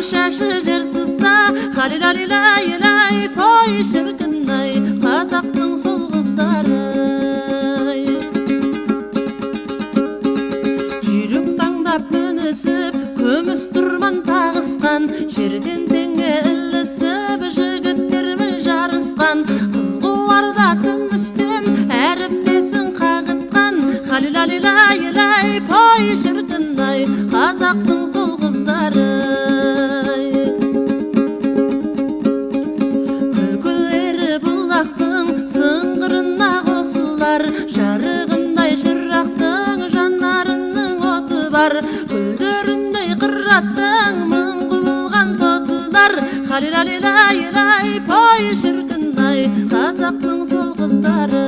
шашы жер сызса, халилалилай-лай, пой шіркін-ай, қазақтың сол қыздары. Жүйрік таңдап мінісіп, көміс тұрман тағысқан, жерден теңе ілісіп, жігіттермен жарысқан, қыз қуарда тым үстем, әріптесін қағытқан, халилалилай-лай, пой шіркін-ай, қазақтың сол қыздары. Күлкілері бұлақтың сыңғырына қосылар, жарығындай жырақтың жанарының оты бар, күлдеріндей қыраттың мың құбылған тотылар, халилалилай-лай, пой шіркін-ай, қазақтың сол қыздары.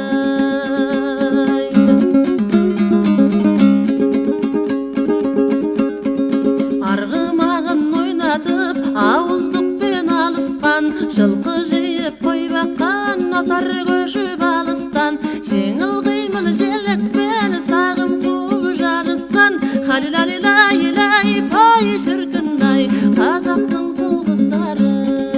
Арғымағын ойнатып, ауыздықпен алысқан, жылқы жиып қой баққан, отар көшіп алыстан, жеңіл қимыл желекпен сағым қуып жарысқан, халилалилай-лай, пой шіркін-ай, қазақтың сол қыздары.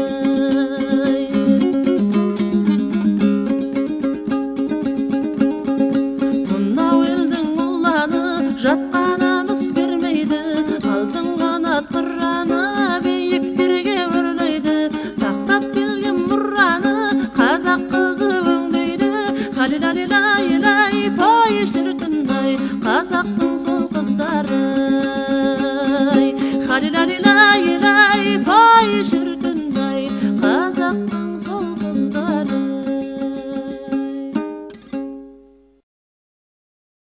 Мынау елдің ұланы жатқанымыз бермейді, алтын қанат қыраны биіктерге өрлейді, сақтап келген мұраны қазақ қызы өңдейді, халилалилай-лай, пой шіркін-ай, қазақтың сол қыздары. Халилалилай-лай